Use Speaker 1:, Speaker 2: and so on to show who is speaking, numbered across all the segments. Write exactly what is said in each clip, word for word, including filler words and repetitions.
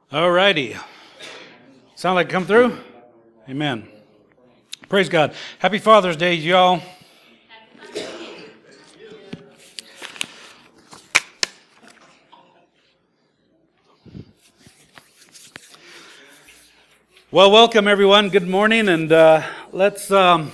Speaker 1: All righty. Sound like come through? Amen. Praise God. Happy Father's Day, y'all. Well, welcome everyone. Good morning, and uh, let's um,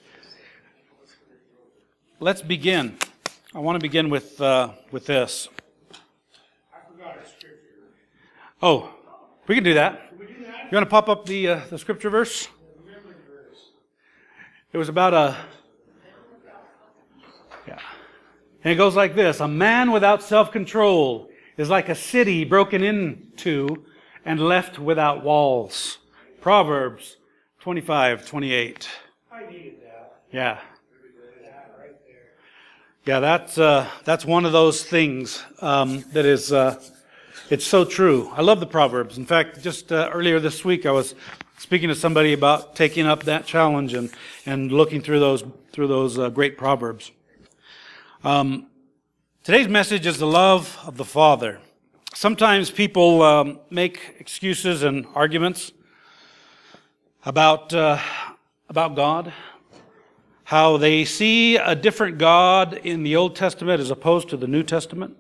Speaker 1: let's begin. I want to begin with uh, with this.
Speaker 2: I forgot a scripture.
Speaker 1: Oh, we can do that.
Speaker 2: Can we do that?
Speaker 1: You want to pop up the uh, the scripture verse?
Speaker 2: Remember the verse.
Speaker 1: It was about a yeah, and it goes like this: a man without self-control is like a city broken into and left without walls. Proverbs twenty-five twenty-eight.
Speaker 2: I needed that.
Speaker 1: Yeah.
Speaker 2: That right there.
Speaker 1: Yeah, that's uh, that's one of those things um, that is, uh, it's so true. I love the Proverbs. In fact, just uh, earlier this week, I was speaking to somebody about taking up that challenge and, and looking through those through those uh, great Proverbs. Um, today's message is the love of the Father. Sometimes people um, make excuses and arguments about uh, about God, how they see a different God in the Old Testament as opposed to the New Testament.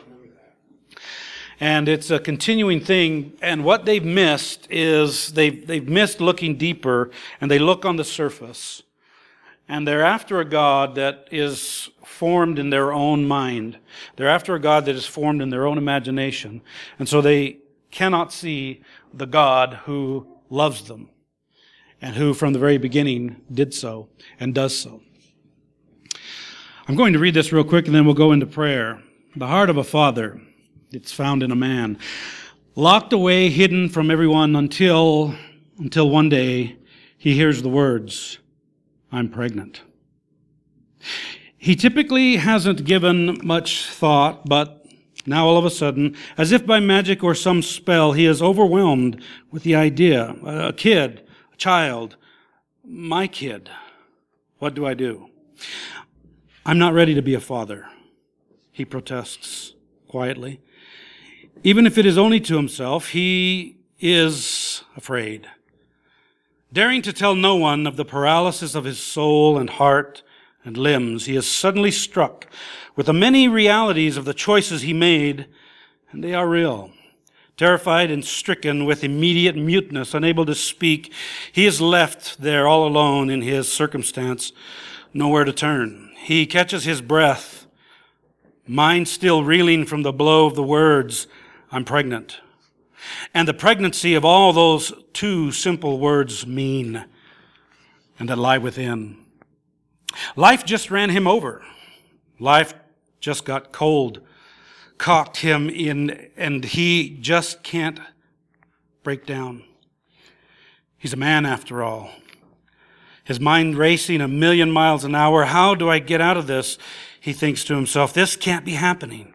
Speaker 1: And it's a continuing thing, and what they've missed is they've, they've missed looking deeper, and they look on the surface. And they're after a God that is formed in their own mind. They're after a God that is formed in their own imagination. And so they cannot see the God who loves them, and who from the very beginning did so and does so. I'm going to read this real quick and then we'll go into prayer. The heart of a father, it's found in a man, locked away, hidden from everyone until, until one day he hears the words, "I'm pregnant." He typically hasn't given much thought, but now all of a sudden, as if by magic or some spell, he is overwhelmed with the idea. A kid, child, my kid, what do I do? I'm not ready to be a father, he protests quietly. Even if it is only to himself, he is afraid. Daring to tell no one of the paralysis of his soul and heart and limbs, he is suddenly struck with the many realities of the choices he made, and they are real. Terrified and stricken with immediate muteness, unable to speak, he is left there all alone in his circumstance, nowhere to turn. He catches his breath, mind still reeling from the blow of the words, "I'm pregnant," and the pregnancy of all those two simple words mean, and that lie within. Life just ran him over. Life just got cold, caught him in, and he just can't break down. He's a man after all. His mind racing a million miles an hour. How do I get out of this? He thinks to himself. This can't be happening.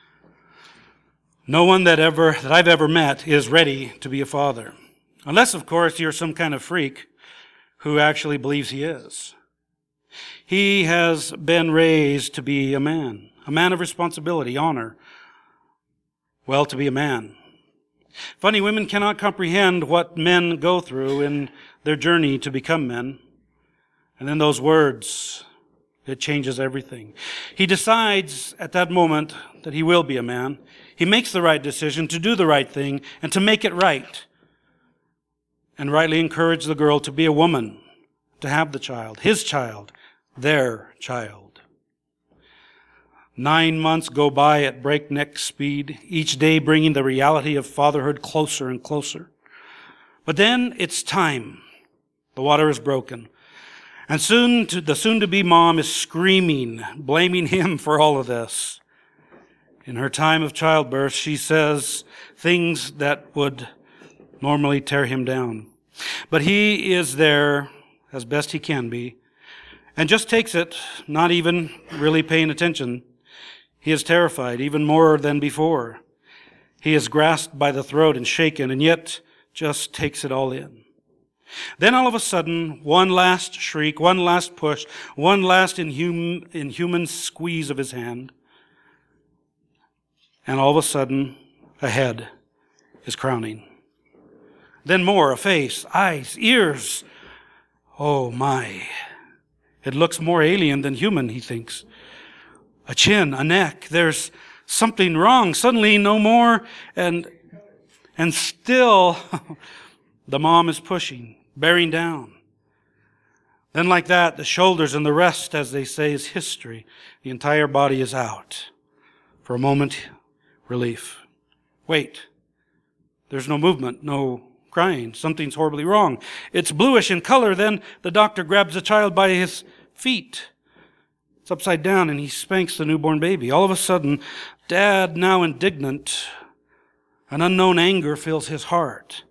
Speaker 1: No one that ever that I've ever met is ready to be a father. Unless, of course, you're some kind of freak who actually believes he is. He has been raised to be a man, a man of responsibility, honor. Well, to be a man. Funny, women cannot comprehend what men go through in their journey to become men. And then those words, it changes everything. He decides at that moment that he will be a man. He makes the right decision to do the right thing and to make it right. And rightly encourage the girl to be a woman, to have the child, his child, their child. Nine months go by at breakneck speed, each day bringing the reality of fatherhood closer and closer. But then it's time. The water is broken. And soon to, the soon-to-be mom is screaming, blaming him for all of this. In her time of childbirth, she says things that would normally tear him down. But he is there as best he can be and just takes it, not even really paying attention. He is terrified, even more than before. He is grasped by the throat and shaken, and yet just takes it all in. Then all of a sudden, one last shriek, one last push, one last inhum- inhuman squeeze of his hand. And all of a sudden, ahead, is crowning. Then more, a face, eyes, ears. Oh my. It looks more alien than human, he thinks. A chin, a neck. There's something wrong. Suddenly no more. And, and still the mom is pushing, bearing down. Then like that, the shoulders and the rest, as they say, is history. The entire body is out. For a moment, relief. Wait. There's no movement, no crying. Something's horribly wrong. It's bluish in color. Then the doctor grabs the child by his feet. It's upside down and he spanks the newborn baby. All of a sudden, Dad, now indignant, an unknown anger fills his heart.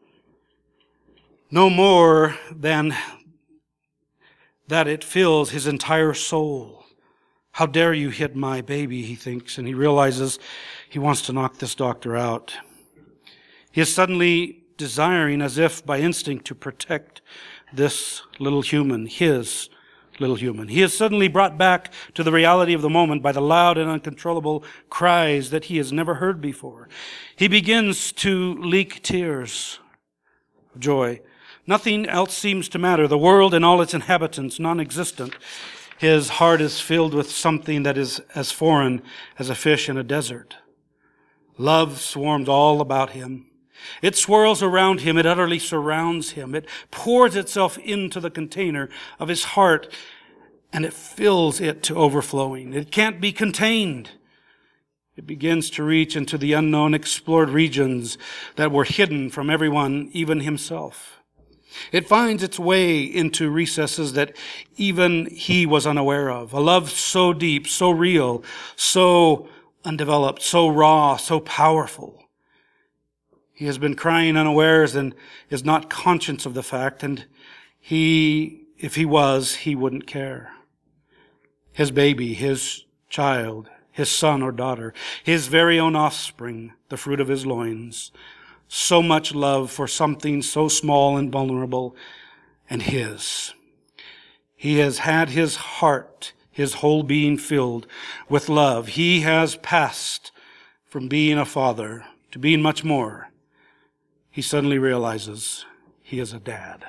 Speaker 1: No more than that it fills his entire soul. How dare you hit my baby, he thinks, and he realizes he wants to knock this doctor out. He is suddenly desiring, as if by instinct, to protect this little human, his little human. He is suddenly brought back to the reality of the moment by the loud and uncontrollable cries that he has never heard before. He begins to leak tears of joy. Nothing else seems to matter. The world and all its inhabitants, non-existent. His heart is filled with something that is as foreign as a fish in a desert. Love swarms all about him. It swirls around him. It utterly surrounds him. It pours itself into the container of his heart, and it fills it to overflowing. It can't be contained. It begins to reach into the unknown, explored regions that were hidden from everyone, even himself. It finds its way into recesses that even he was unaware of. A love so deep, so real, so undeveloped, so raw, so powerful. He has been crying unawares and is not conscious of the fact, and he, if he was, he wouldn't care. His baby, his child, his son or daughter, his very own offspring, the fruit of his loins. So much love for something so small and vulnerable, and his. He has had his heart, his whole being filled with love. He has passed from being a father to being much more. He suddenly realizes he is a dad.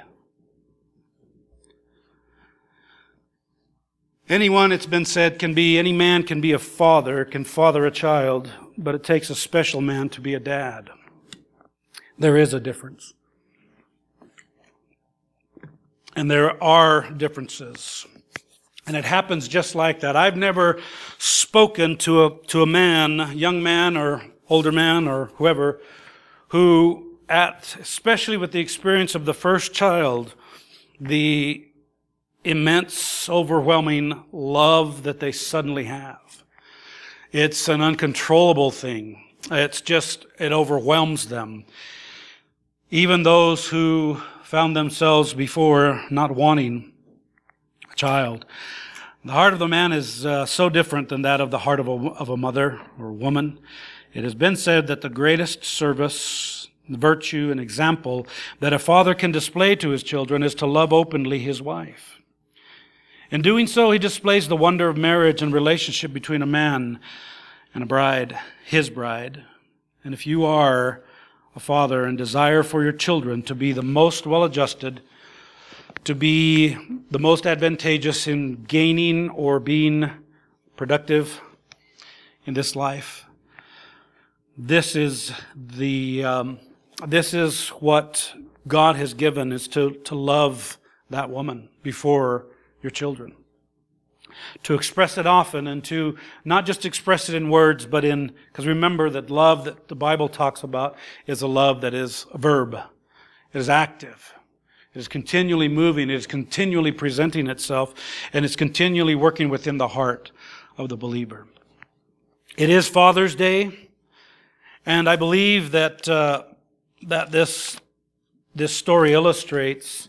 Speaker 1: Anyone, it's been said, can be, any man can be a father, can father a child, but it takes a special man to be a dad. There is a difference. And there are differences. And it happens just like that. I've never spoken to a, to a man, young man or older man or whoever, who at, especially with the experience of the first child, the immense, overwhelming love that they suddenly have. It's an uncontrollable thing. It's just, it overwhelms them. Even those who found themselves before not wanting a child. The heart of the man is uh, so different than that of the heart of a, of a mother or woman. It has been said that the greatest service, virtue, and example that a father can display to his children is to love openly his wife. In doing so, he displays the wonder of marriage and relationship between a man and a bride, his bride. And if you are a father and desire for your children to be the most well-adjusted, to be the most advantageous in gaining or being productive in this life, this is the um, this is what God has given, is to, to love that woman before your children. To express it often, and to not just express it in words, but in, because remember that love that the Bible talks about is a love that is a verb. It is active. It is continually moving. It is continually presenting itself, and it's continually working within the heart of the believer. It is Father's Day, and I believe that uh, that this this story illustrates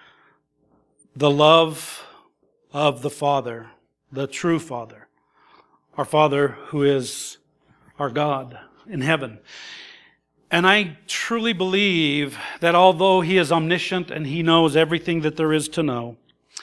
Speaker 1: the love of the Father, the true Father, our Father who is our God in heaven. And I truly believe that although He is omniscient and He knows everything that there is to know,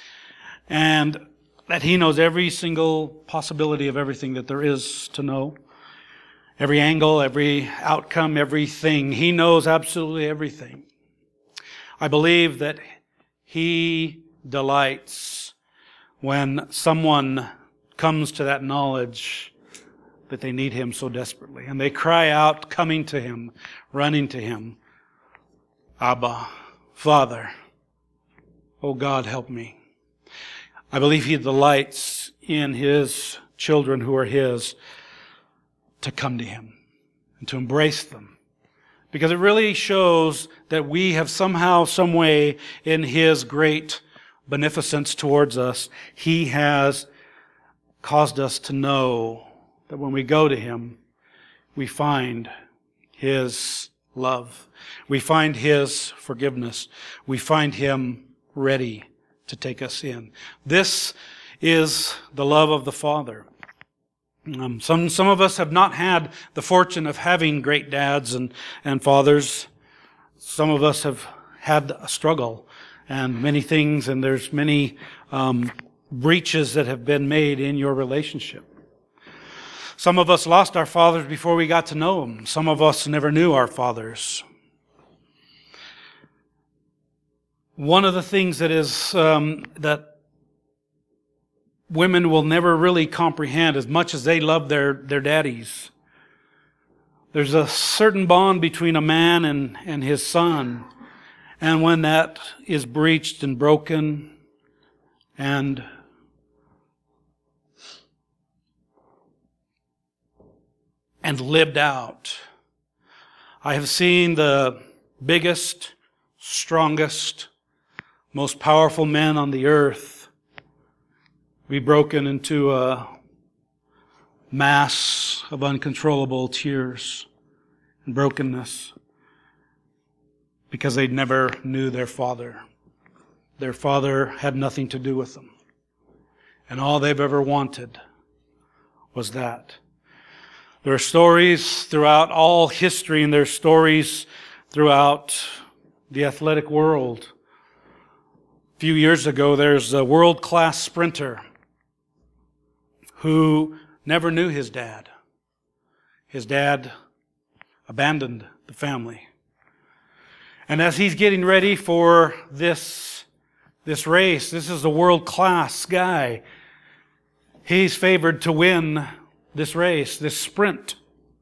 Speaker 1: and that He knows every single possibility of everything that there is to know, every angle, every outcome, everything. He knows absolutely everything. I believe that He delights when someone comes to that knowledge that they need Him so desperately. And they cry out, coming to Him, running to Him. Abba, Father, oh God, help me. I believe He delights in His children who are His to come to Him and to embrace them. Because it really shows that we have somehow, some way, in His great beneficence towards us, He has caused us to know that when we go to Him, we find His love. We find His forgiveness. We find Him ready to take us in. This is the love of the Father. Um, some some of us have not had the fortune of having great dads and, and fathers. Some of us have had a struggle and many things, and there's many um, breaches that have been made in your relationship. Some of us lost our fathers before we got to know them. Some of us never knew our fathers. One of the things that is um, that women will never really comprehend, as much as they love their, their daddies, there's a certain bond between a man and, and his son. And when that is breached and broken and and lived out, I have seen the biggest, strongest, most powerful men on the earth be broken into a mass of uncontrollable tears and brokenness because they never knew their father. Their father had nothing to do with them. And all they've ever wanted was that. There are stories throughout all history, and there are stories throughout the athletic world. A few years ago, there's a world-class sprinter who never knew his dad. His dad abandoned the family. And as he's getting ready for this, this race, this is a world-class guy. He's favored to win this race, this sprint.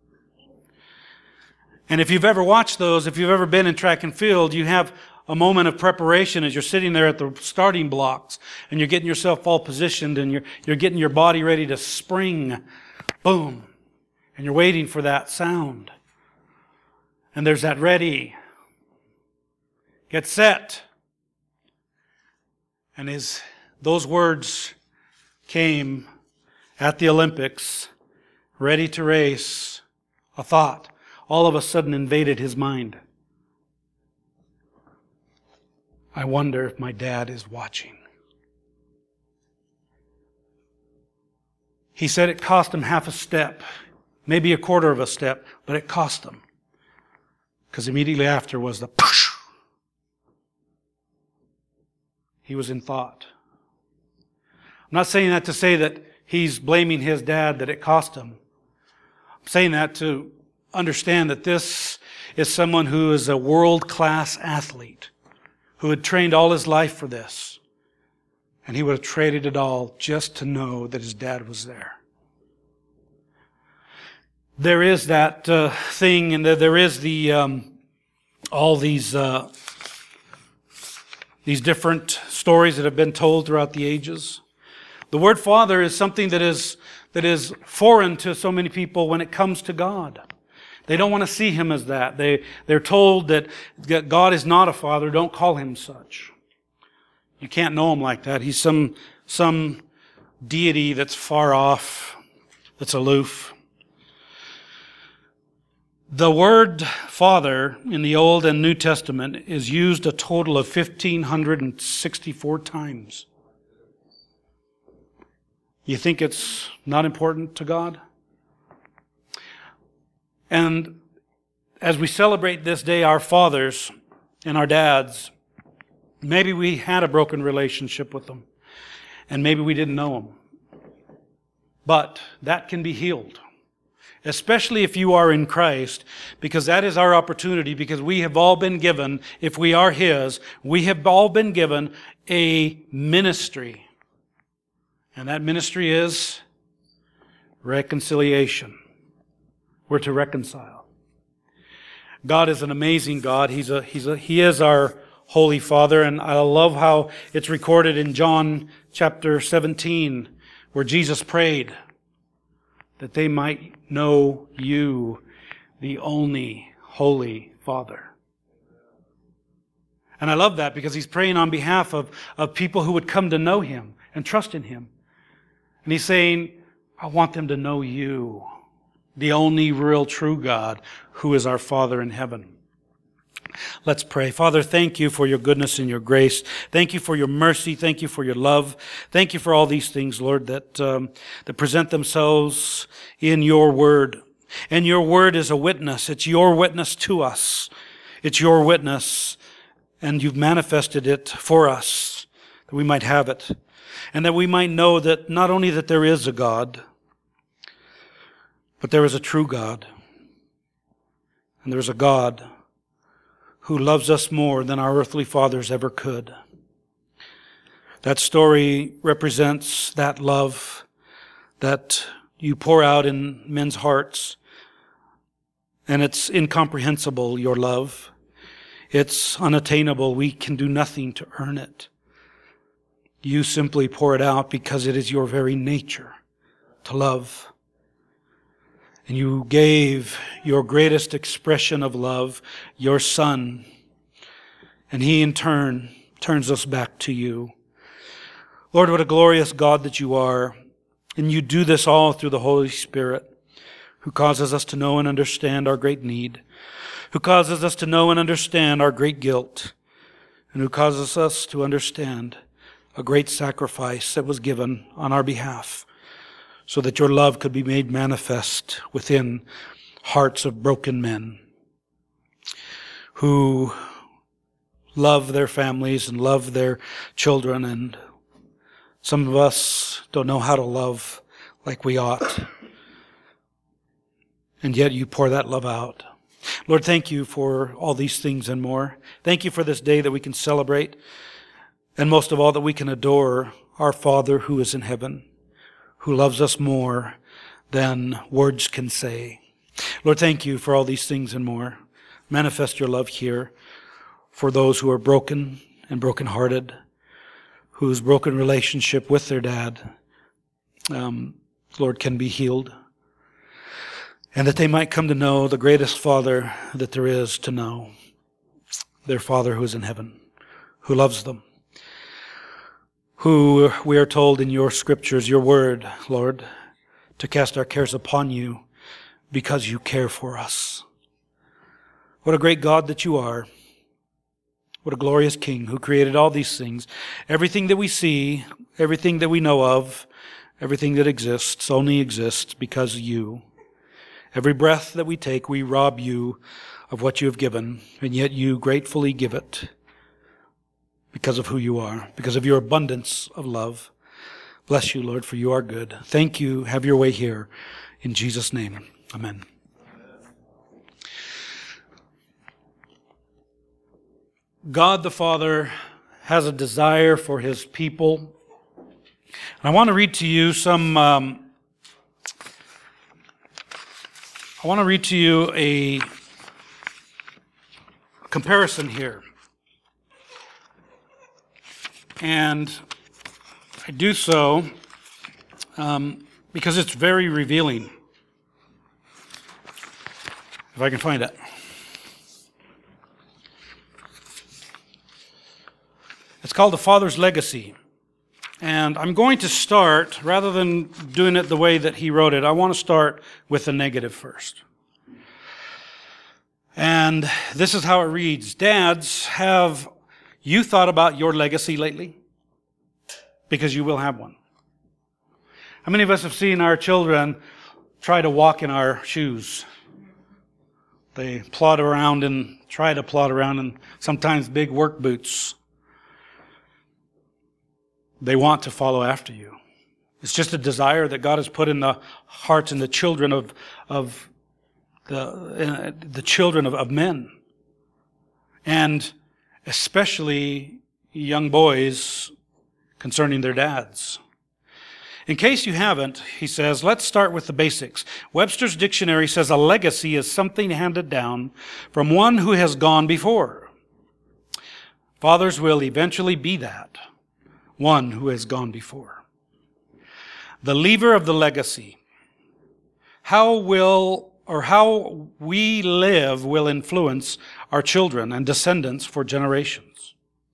Speaker 1: And if you've ever watched those, if you've ever been in track and field, you have a moment of preparation as you're sitting there at the starting blocks and you're getting yourself all positioned and you're, you're getting your body ready to spring. Boom. And you're waiting for that sound. And there's that ready. Get set. And as those words came at the Olympics, ready to race, a thought all of a sudden invaded his mind. I wonder if my dad is watching. He said it cost him half a step, maybe a quarter of a step, but it cost him. Because immediately after was the push. He was in thought. I'm not saying that to say that he's blaming his dad that it cost him. I'm saying that to understand that this is someone who is a world-class athlete, who had trained all his life for this. And he would have traded it all just to know that his dad was there. There is that uh, thing, and there is the um, all these uh, these different stories that have been told throughout the ages. The word Father is something that is that is foreign to so many people when it comes to God. They don't want to see Him as that. They, they're told that God is not a father. Don't call Him such. You can't know Him like that. He's some, some deity that's far off, that's aloof. The word Father in the Old and New Testament is used a total of one thousand five hundred sixty-four times. You think it's not important to God? And as we celebrate this day, our fathers and our dads, maybe we had a broken relationship with them, and maybe we didn't know them. But that can be healed. especially if you are in Christ, because that is our opportunity, because we have all been given, if we are His, we have all been given a ministry. And that ministry is reconciliation. We're to reconcile. God is an amazing God. He's a, he's a, He is our Holy Father, and I love how it's recorded in John chapter seventeen, where Jesus prayed that they might know you, the only Holy Father. And I love that because He's praying on behalf of, of people who would come to know Him and trust in Him. And He's saying, I want them to know you, the only real true God, who is our Father in heaven. Let's pray. Father, thank you for your goodness and your grace. Thank you for your mercy. Thank you for your love. Thank you for all these things, Lord, that um, that present themselves in your word. And your word is a witness. It's your witness to us. It's your witness, and you've manifested it for us, that we might have it, and that we might know that not only that there is a God, but there is a true God. And there's a God who loves us more than our earthly fathers ever could. That story represents that love that you pour out in men's hearts. And it's incomprehensible, your love. It's unattainable. We can do nothing to earn it. You simply pour it out because it is your very nature to love. And you gave your greatest expression of love, your Son. And He in turn turns us back to you. Lord, what a glorious God that you are. And you do this all through the Holy Spirit, who causes us to know and understand our great need, who causes us to know and understand our great guilt, and who causes us to understand a great sacrifice that was given on our behalf, so that your love could be made manifest within hearts of broken men who love their families and love their children, and some of us don't know how to love like we ought. And yet you pour that love out. Lord, thank you for all these things and more. Thank you for this day that we can celebrate, and most of all that we can adore our Father who is in heaven, who loves us more than words can say. Lord, thank you for all these things and more. Manifest your love here for those who are broken and brokenhearted, whose broken relationship with their dad, um, Lord, can be healed. And that they might come to know the greatest Father that there is to know, their Father who is in heaven, who loves them, who we are told in your scriptures, your word, Lord, to cast our cares upon you because you care for us. What a great God that you are. What a glorious King who created all these things. Everything that we see, everything that we know of, everything that exists only exists because of you. Every breath that we take, we rob you of what you have given, and yet you gratefully give it because of who you are, because of your abundance of love. Bless you, Lord, for you are good. Thank you. Have your way here. In Jesus' name, amen. God the Father has a desire for His people. And I want to read to you some, um, I want to read to you a comparison here. And I do so um, because it's very revealing. If I can find it. It's called The Father's Legacy. And I'm going to start, rather than doing it the way that he wrote it, I want to start with the negative first. And this is how it reads. Dads, have you thought about your legacy lately? Because you will have one. How many of us have seen our children try to walk in our shoes? They plod around and try to plod around in sometimes big work boots. They want to follow after you. It's just a desire that God has put in the hearts and the children of, of the, uh, the children of, of men. And especially young boys concerning their dads. In case you haven't, he says, let's start with the basics. Webster's dictionary says a legacy is something handed down from one who has gone before. Fathers will eventually be that, one who has gone before. The lever of the legacy. How will, or how we live will influence our children and descendants for generations.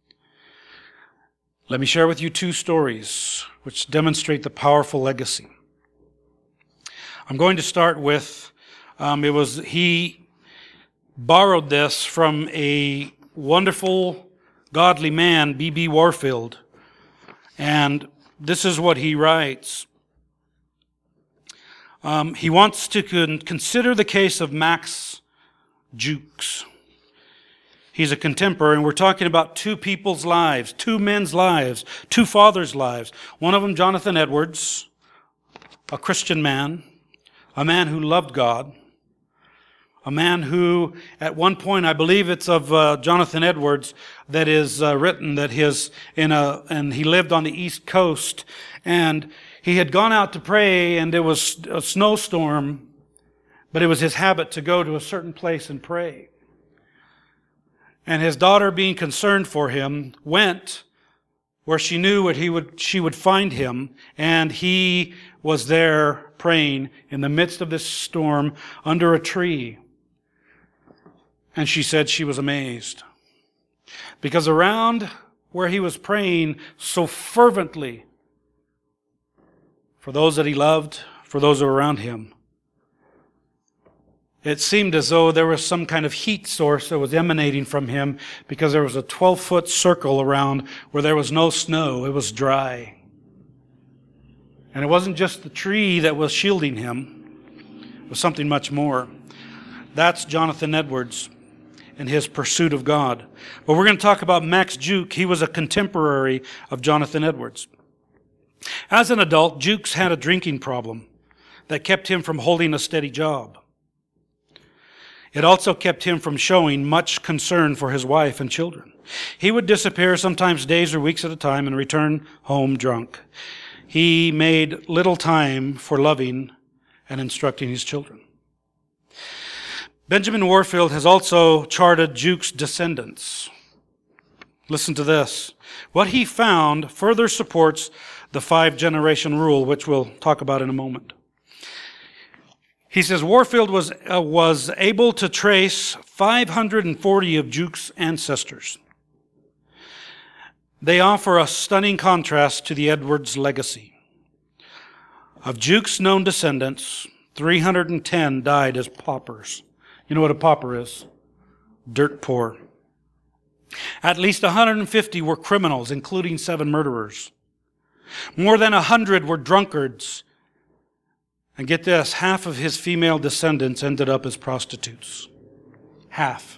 Speaker 1: Let me share with you two stories which demonstrate the powerful legacy. I'm going to start with, um, it was, he borrowed this from a wonderful, godly man, B B Warfield. And this is what he writes. Um, he wants to con- consider the case of Max Jukes. He's a contemporary, and we're talking about two people's lives, two men's lives, two fathers' lives. One of them, Jonathan Edwards, a Christian man, a man who loved God, a man who, at one point, I believe it's of uh, Jonathan Edwards, that is uh, written that his in a and he lived on the East Coast, and he had gone out to pray, and there was a snowstorm, but it was his habit to go to a certain place and pray. And his daughter, being concerned for him, went where she knew what he would she would find him, and he was there praying in the midst of this storm under a tree. And she said she was amazed, because around where he was praying so fervently for those that he loved, for those who were around him, it seemed as though there was some kind of heat source that was emanating from him, because there was a twelve-foot circle around where there was no snow. It was dry. And it wasn't just the tree that was shielding him. It was something much more. That's Jonathan Edwards and his pursuit of God. But we're going to talk about Max Juke. He was a contemporary of Jonathan Edwards. As an adult, Jukes had a drinking problem that kept him from holding a steady job. It also kept him from showing much concern for his wife and children. He would disappear sometimes days or weeks at a time and return home drunk. He made little time for loving and instructing his children. Benjamin Warfield has also charted Jukes' descendants. Listen to this. What he found further supports the five-generation rule, which we'll talk about in a moment. He says Warfield was uh, was able to trace five hundred forty of Jukes' ancestors. They offer a stunning contrast to the Edwards legacy. Of Jukes' known descendants, three hundred ten died as paupers. You know what a pauper is? Dirt poor. At least one hundred fifty were criminals, including seven murderers. More than one hundred were drunkards. And get this, half of his female descendants ended up as prostitutes. Half.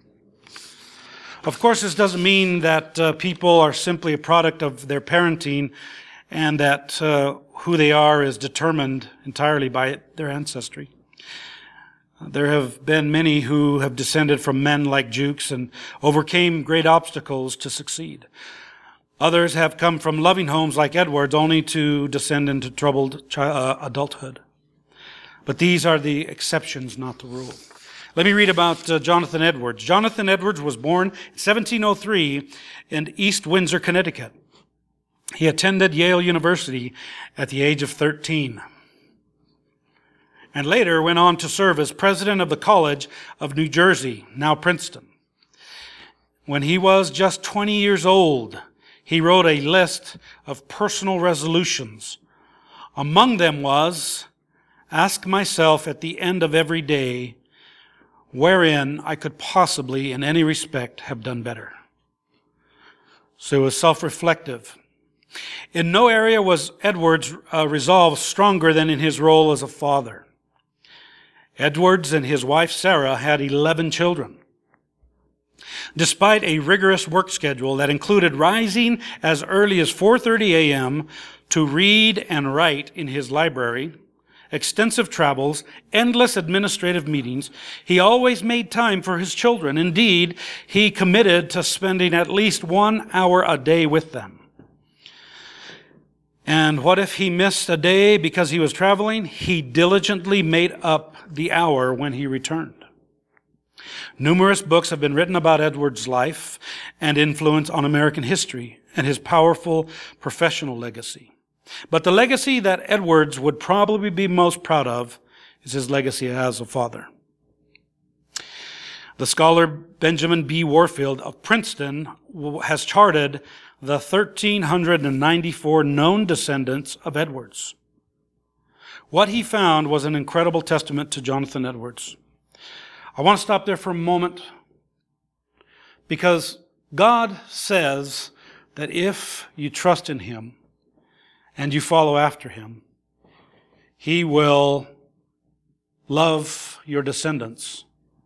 Speaker 1: Of course, this doesn't mean that uh, people are simply a product of their parenting, and that uh, who they are is determined entirely by their ancestry. There have been many who have descended from men like Jukes and overcame great obstacles to succeed. Others have come from loving homes like Edwards, only to descend into troubled chi- uh, adulthood. But these are the exceptions, not the rule. Let me read about uh, Jonathan Edwards. Jonathan Edwards was born in seventeen oh three in East Windsor, Connecticut. He attended Yale University at the age of thirteen, and later went on to serve as president of the College of New Jersey, now Princeton. When he was just twenty years old, he wrote a list of personal resolutions. Among them was, ask myself at the end of every day wherein I could possibly, in any respect, have done better. So it was self-reflective. In no area was Edwards' uh, resolve stronger than in his role as a father. Edwards and his wife Sarah had eleven children. Despite a rigorous work schedule that included rising as early as four thirty a.m. to read and write in his library, extensive travels, endless administrative meetings, he always made time for his children. Indeed, he committed to spending at least one hour a day with them. And what if he missed a day because he was traveling? He diligently made up the hour when he returned. Numerous books have been written about Edwards' life and influence on American history and his powerful professional legacy. But the legacy that Edwards would probably be most proud of is his legacy as a father. The scholar Benjamin B. Warfield of Princeton has charted the one thousand three hundred ninety-four known descendants of Edwards. What he found was an incredible testament to Jonathan Edwards. I want to stop there for a moment because God says that if you trust in Him and you follow after Him, He will love your descendants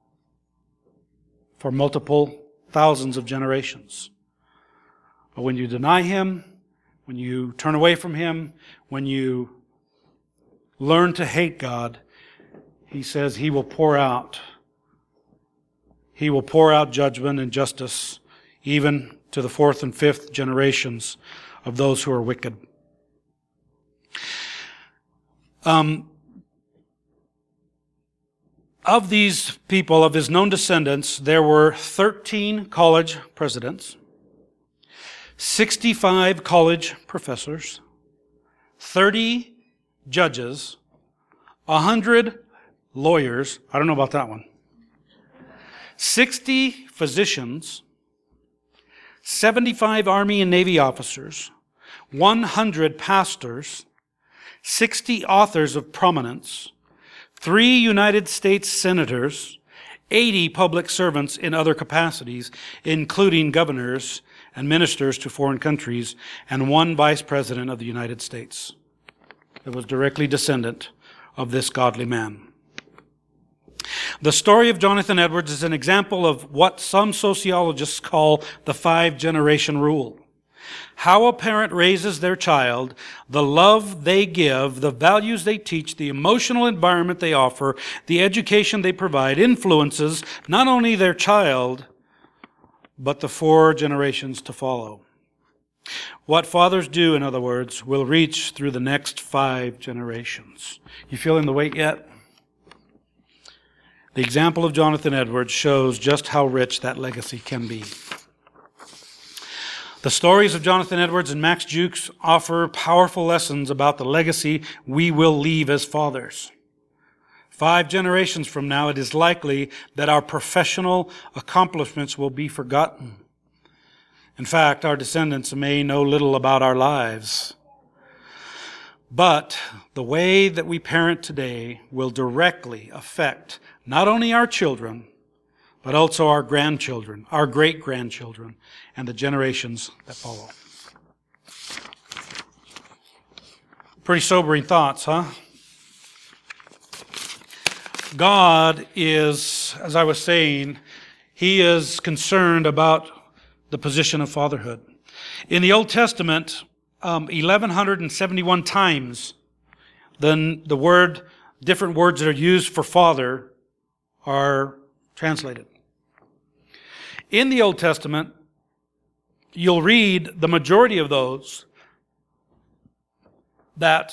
Speaker 1: for multiple thousands of generations. But when you deny Him, when you turn away from Him, when you learn to hate God, He says He will pour out He will pour out judgment and justice even to the fourth and fifth generations of those who are wicked. Um, of these people, of his known descendants, there were thirteen college presidents, sixty-five college professors, thirty judges, one hundred lawyers. I don't know about that one. sixty physicians, seventy-five Army and Navy officers, one hundred pastors, sixty authors of prominence, three United States senators, eighty public servants in other capacities, including governors and ministers to foreign countries, and one vice president of the United States that was directly descendant of this godly man. The story of Jonathan Edwards is an example of what some sociologists call the five-generation rule. How a parent raises their child, the love they give, the values they teach, the emotional environment they offer, the education they provide influences not only their child, but the four generations to follow. What fathers do, in other words, will reach through the next five generations. You feeling the weight yet? The example of Jonathan Edwards shows just how rich that legacy can be. The stories of Jonathan Edwards and Max Jukes offer powerful lessons about the legacy we will leave as fathers. Five generations from now, it is likely that our professional accomplishments will be forgotten. In fact, our descendants may know little about our lives. But the way that we parent today will directly affect not only our children, but also our grandchildren, our great-grandchildren, and the generations that follow. Pretty sobering thoughts, huh? God is, as I was saying, He is concerned about the position of fatherhood. In the Old Testament, um, eleven seventy-one times, then the word, different words that are used for father are translated. In the Old Testament, you'll read the majority of those that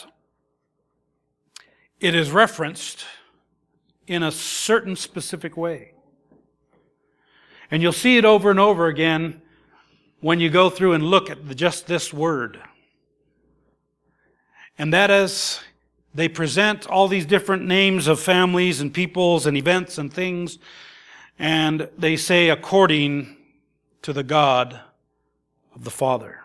Speaker 1: it is referenced in a certain specific way. And you'll see it over and over again when you go through and look at the, just this word. And that is, they present all these different names of families and peoples and events and things, and they say according to the God of the Father.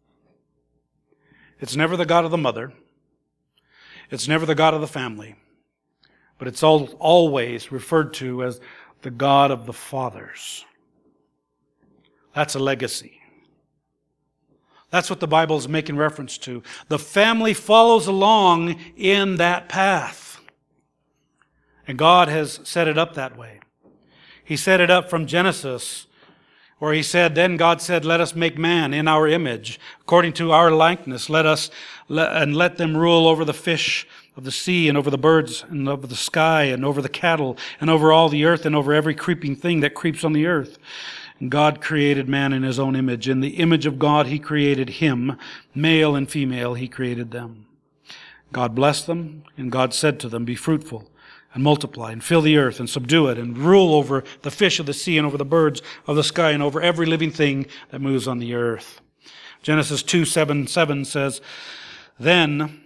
Speaker 1: It's never the God of the mother. It's never the God of the family. But it's all, always referred to as the God of the fathers. That's a legacy. That's what the Bible is making reference to. The family follows along in that path. And God has set it up that way. He set it up from Genesis where he said, then God said, let us make man in our image, according to our likeness. Let us, and let them rule over the fish of the sea, and over the birds, and over the sky, and over the cattle, and over all the earth, and over every creeping thing that creeps on the earth. And God created man in his own image. In the image of God he created him. Male and female he created them. God blessed them, and God said to them, be fruitful, and multiply, and fill the earth, and subdue it, and rule over the fish of the sea, and over the birds of the sky, and over every living thing that moves on the earth. Genesis two, seven, seven says, then,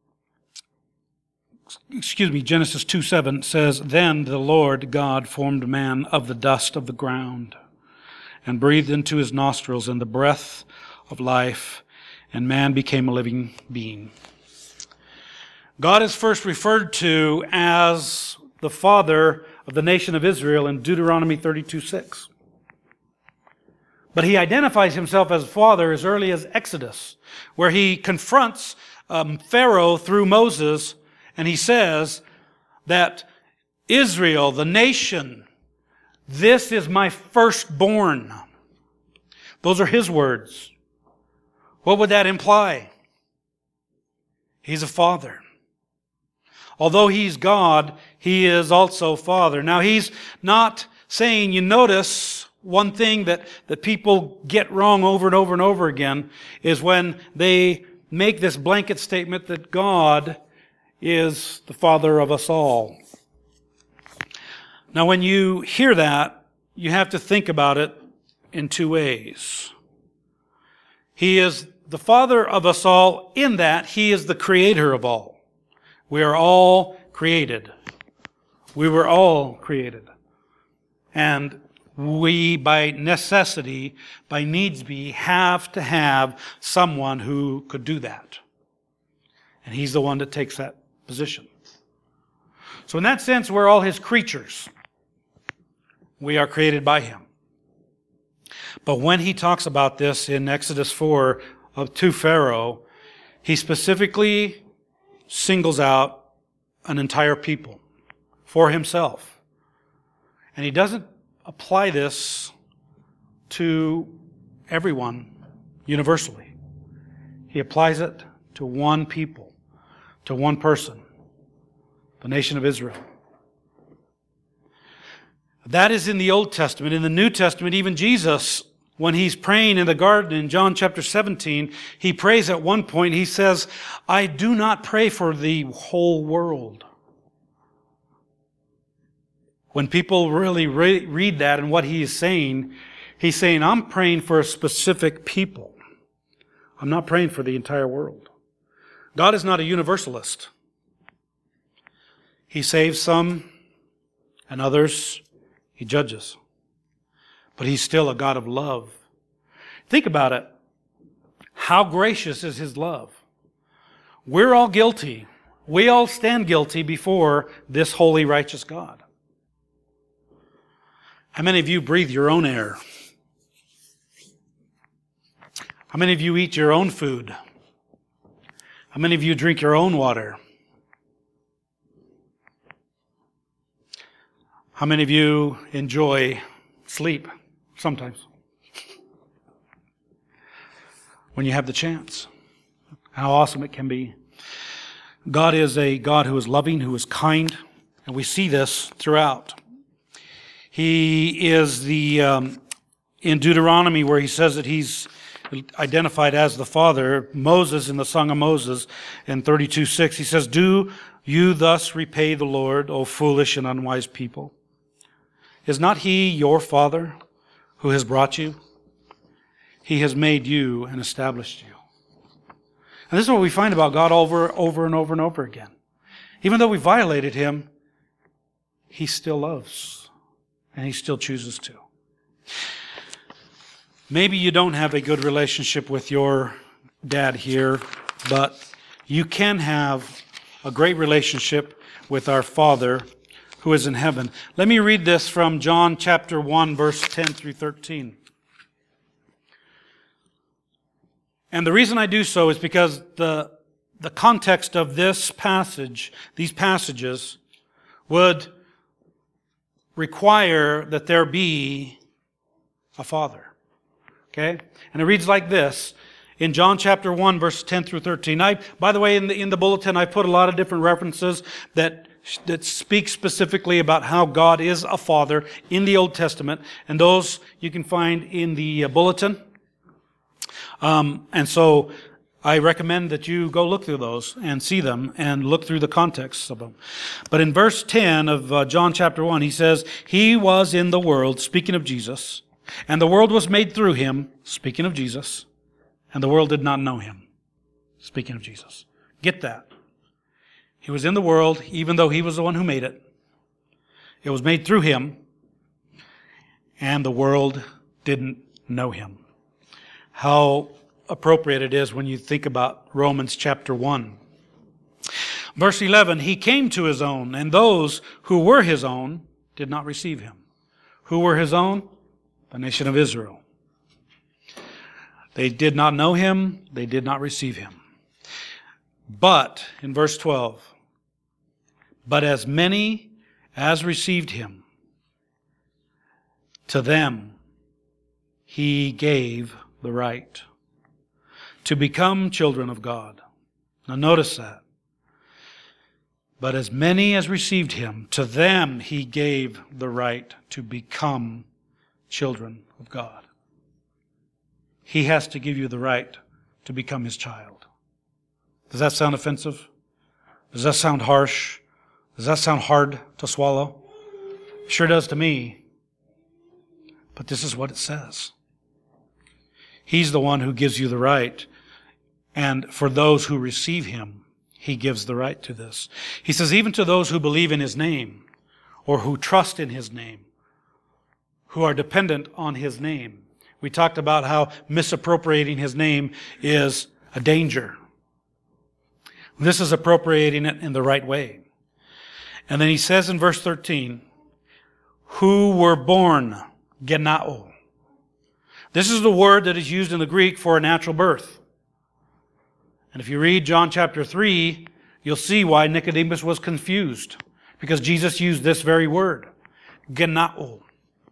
Speaker 1: excuse me, Genesis two, seven says, then the Lord God formed man of the dust of the ground, and breathed into his nostrils in the breath of life, and man became a living being. God is first referred to as the father of the nation of Israel in Deuteronomy thirty-two, six. But he identifies himself as father as early as Exodus, where he confronts um, Pharaoh through Moses, and he says that Israel, the nation, this is my firstborn. Those are his words. What would that imply? He's a father. Although he's God, he is also Father. Now, he's not saying, you notice one thing that, that people get wrong over and over and over again is when they make this blanket statement that God is the Father of us all. Now, when you hear that, you have to think about it in two ways. He is the Father of us all in that he is the creator of all. We are all created. We were all created. And we, by necessity, by needs be, have to have someone who could do that. And he's the one that takes that position. So in that sense, we're all his creatures. We are created by him. But when he talks about this in Exodus four to Pharaoh, he specifically singles out an entire people for himself. And he doesn't apply this to everyone universally. He applies it to one people, to one person, the nation of Israel. That is in the Old Testament. In the New Testament, even Jesus, when he's praying in the garden in John chapter seventeen, he prays at one point, he says, I do not pray for the whole world. When people really re- read that and what he is saying, he's saying, I'm praying for a specific people. I'm not praying for the entire world. God is not a universalist. He saves some and others he judges. But he's still a God of love. Think about it. How gracious is his love? We're all guilty. We all stand guilty before this holy, righteous God. How many of you breathe your own air? How many of you eat your own food? How many of you drink your own water? How many of you enjoy sleep? Sometimes. When you have the chance. How awesome it can be. God is a God who is loving, who is kind, and we see this throughout. He is the, um, in Deuteronomy where he says that he's identified as the Father, Moses in the Song of Moses in thirty-two six, he says, do you thus repay the Lord, O foolish and unwise people? Is not he your Father who has brought you? He has made you and established you. And this is what we find about God over, over and over and over again. Even though we violated him, he still loves. And he still chooses to. Maybe you don't have a good relationship with your dad here, but you can have a great relationship with our Father who is in heaven. Let me read this from John chapter one, verse ten through thirteen. And the reason I do so is because the, the context of this passage, these passages, would require that there be a father. Okay? And it reads like this. In John chapter one, verse ten through thirteen. I, by the way, in the, in the bulletin, I put a lot of different references that, that speak specifically about how God is a father in the Old Testament. And those you can find in the uh, bulletin. Um, and so I recommend that you go look through those and see them and look through the context of them. But in verse ten of uh, John chapter one, he says, He was in the world, speaking of Jesus, and the world was made through Him, speaking of Jesus, and the world did not know Him, speaking of Jesus. Get that. He was in the world, even though He was the one who made it. It was made through Him, and the world didn't know Him. How appropriate it is when you think about Romans chapter one. Verse eleven, He came to His own, and those who were His own did not receive Him. Who were His own? The nation of Israel. They did not know Him. They did not receive Him. But, in verse twelve, but as many as received Him, to them He gave the right to become children of God. Now notice that. But as many as received Him, to them He gave the right to become children of God. He has to give you the right to become His child. Does that sound offensive? Does that sound harsh? Does that sound hard to swallow? Sure does to me. But this is what it says. He's the one who gives you the right. And for those who receive Him, He gives the right to this. He says, even to those who believe in His name, or who trust in His name, who are dependent on His name. We talked about how misappropriating His name is a danger. This is appropriating it in the right way. And then he says in verse thirteen, who were born, genao. This is the word that is used in the Greek for a natural birth. And if you read John chapter three, you'll see why Nicodemus was confused. Because Jesus used this very word, genao.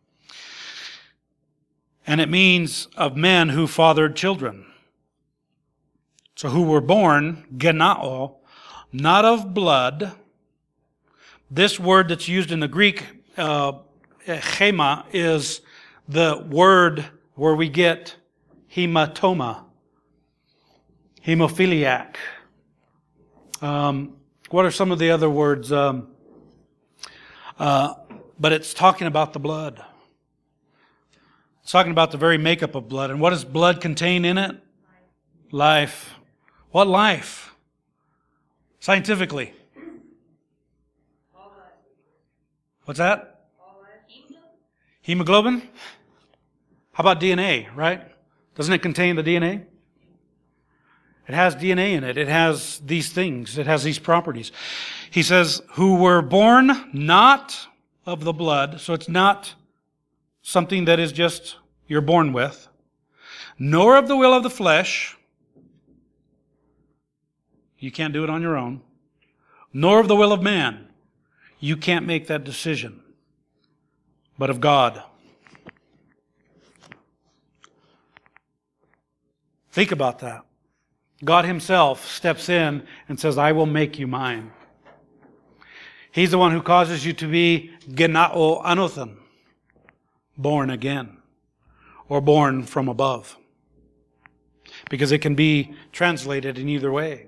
Speaker 1: And it means of men who fathered children. So who were born, genao, not of blood. This word that's used in the Greek, uh, chema, is the word where we get hematoma, hemophiliac. Um, what are some of the other words? Um, uh, but it's talking about the blood. It's talking about the very makeup of blood. And what does blood contain in it? Life. What life? Scientifically. What's that? Hemoglobin? How about D N A, right? Doesn't it contain the D N A? It has D N A in it. It has these things. It has these properties. He says, who were born not of the blood, so it's not something that is just you're born with, nor of the will of the flesh. You can't do it on your own. Nor of the will of man. You can't make that decision. But of God. Think about that. God Himself steps in and says, I will make you mine. He's the one who causes you to be genao anothen, born again, or born from above. Because it can be translated in either way.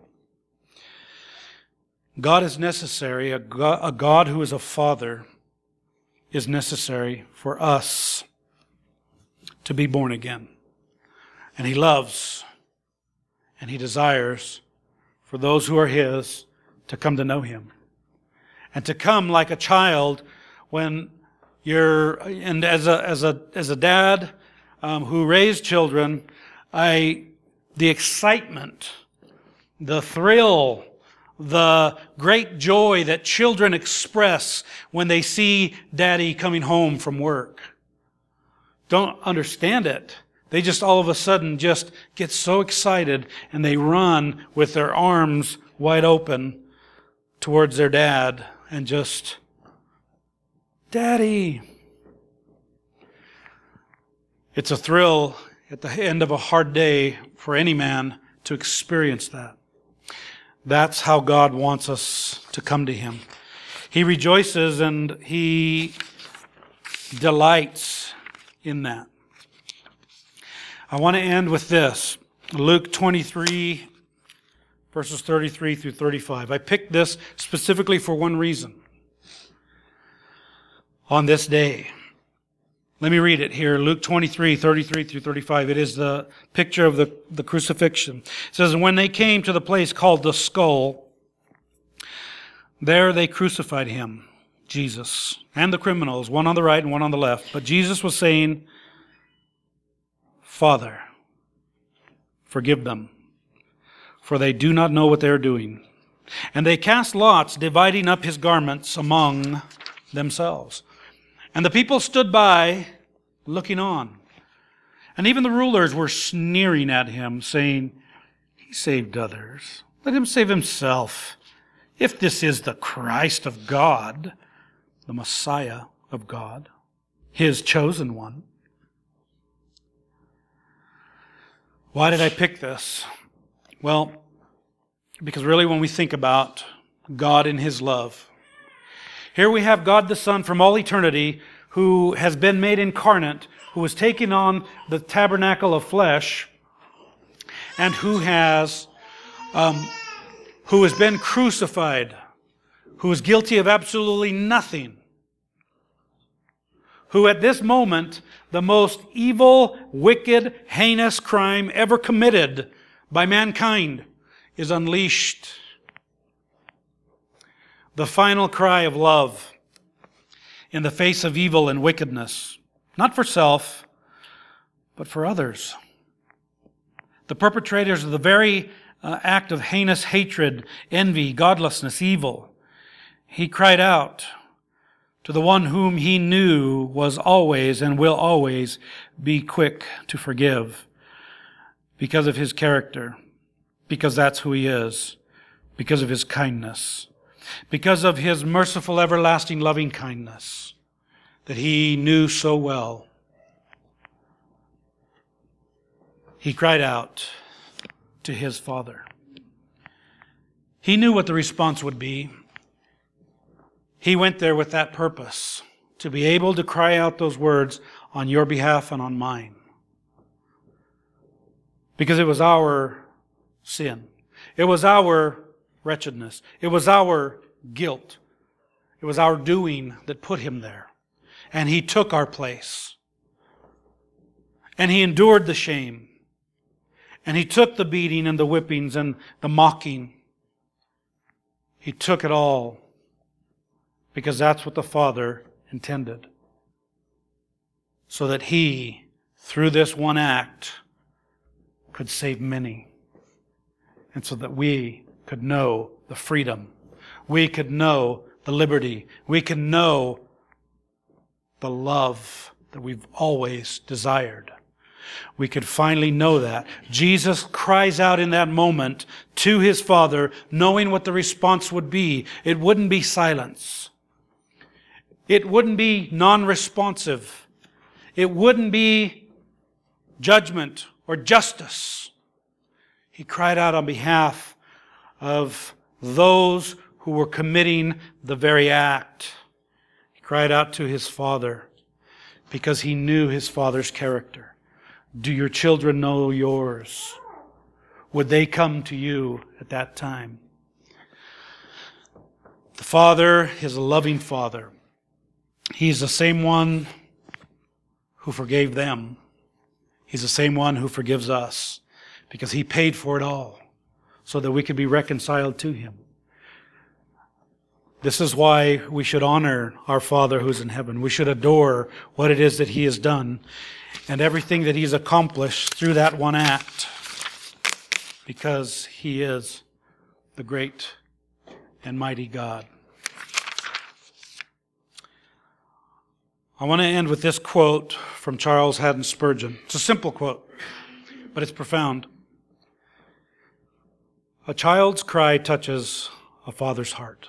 Speaker 1: God is necessary. A God, a God who is a Father is necessary for us to be born again. And He loves and He desires for those who are His to come to know Him. And to come like a child when you're, and as a, as a, as a dad um, who raised children, I, the excitement, the thrill, the great joy that children express when they see daddy coming home from work. Don't understand it. They just all of a sudden just get so excited and they run with their arms wide open towards their dad and just, Daddy. It's a thrill at the end of a hard day for any man to experience that. That's how God wants us to come to Him. He rejoices and He delights in that. I want to end with this. Luke twenty-three, verses thirty-three through thirty-five. I picked this specifically for one reason. On this day. Let me read it here. Luke twenty-three, thirty-three through thirty-five. It is the picture of the, the crucifixion. It says, "And when they came to the place called the Skull, there they crucified him," Jesus, "and the criminals, one on the right and one on the left. But Jesus was saying, Father, forgive them, for they do not know what they are doing. And they cast lots, dividing up his garments among themselves. And the people stood by, looking on. And even the rulers were sneering at him, saying, He saved others. Let him save himself. If this is the Christ of God, the Messiah of God, His chosen one." Why did I pick this? Well, because really when we think about God and His love, here we have God the Son from all eternity who has been made incarnate, who has taken on the tabernacle of flesh, and who has um, who has been crucified, who is guilty of absolutely nothing, who at this moment, the most evil, wicked, heinous crime ever committed by mankind is unleashed. The final cry of love in the face of evil and wickedness, not for self, but for others. The perpetrators of the very uh, act of heinous hatred, envy, godlessness, evil. He cried out to the one whom He knew was always and will always be quick to forgive because of His character, because that's who He is, because of His kindness, because of His merciful, everlasting, loving kindness that He knew so well. He cried out to His Father. He knew what the response would be. He went there with that purpose, to be able to cry out those words on your behalf and on mine. Because it was our sin. It was our wretchedness. It was our guilt. It was our doing that put Him there. And He took our place. And He endured the shame. And He took the beating and the whippings and the mocking. He took it all. Because that's what the Father intended. So that He, through this one act, could save many. And so that we could know the freedom. We could know the liberty. We could know the love that we've always desired. We could finally know that. Jesus cries out in that moment to His Father, knowing what the response would be. It wouldn't be silence. It wouldn't be non-responsive. It wouldn't be judgment or justice. He cried out on behalf of those who were committing the very act. He cried out to His Father because He knew His Father's character. Do your children know yours? Would they come to you at that time? The Father is a loving Father. He's the same one who forgave them. He's the same one who forgives us because He paid for it all so that we could be reconciled to Him. This is why we should honor our Father who's in heaven. We should adore what it is that He has done and everything that He's accomplished through that one act, because He is the great and mighty God. I want to end with this quote from Charles Haddon Spurgeon. It's a simple quote, but it's profound. A child's cry touches a father's heart.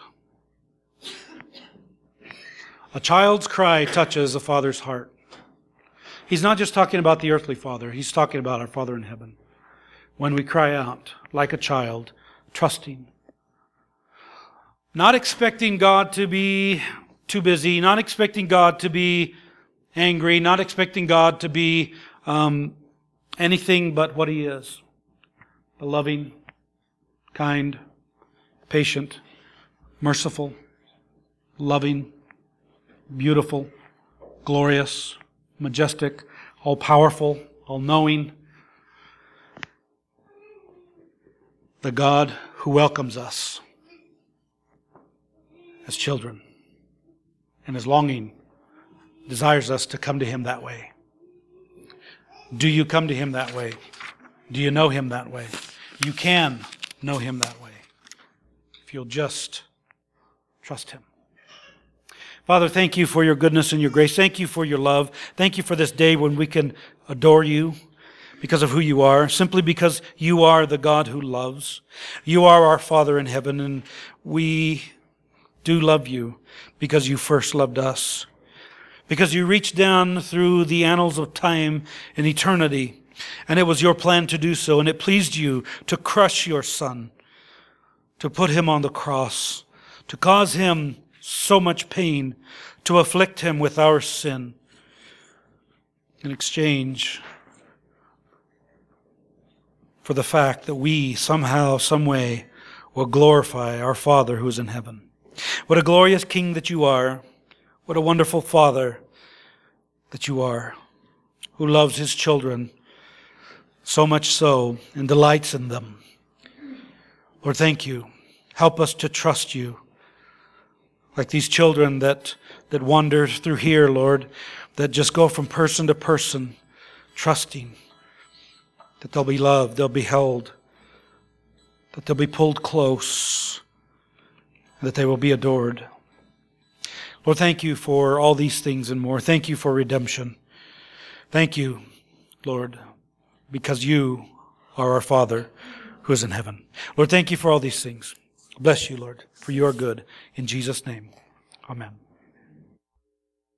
Speaker 1: A child's cry touches a father's heart. He's not just talking about the earthly Father. He's talking about our Father in heaven. When we cry out like a child, trusting. Not expecting God to be too busy. Not expecting God to be angry. Not expecting God to be um, anything but what He is. A loving, kind, patient, merciful, loving, beautiful, glorious, majestic, all-powerful, all-knowing. The God who welcomes us as children and is longing, desires us to come to Him that way. Do you come to Him that way? Do you know Him that way? You can know Him that way if you'll just trust Him. Father, thank You for Your goodness and Your grace. Thank You for Your love. Thank You for this day when we can adore You because of who You are, simply because You are the God who loves. You are our Father in heaven, and we do love You because You first loved us. Because You reached down through the annals of time and eternity, and it was Your plan to do so, and it pleased You to crush Your Son, to put Him on the cross, to cause Him so much pain, to afflict Him with our sin. In exchange for the fact that we somehow, some way, will glorify our Father who is in heaven. What a glorious King that You are. What a wonderful Father that You are, who loves His children so much so and delights in them. Lord, thank You. Help us to trust You. Like these children that, that wander through here, Lord, that just go from person to person, trusting that they'll be loved, they'll be held, that they'll be pulled close, and that they will be adored. Lord, thank You for all these things and more. Thank You for redemption. Thank You, Lord, because You are our Father who is in heaven. Lord, thank You for all these things. Bless You, Lord, for You are good. In Jesus' name, amen.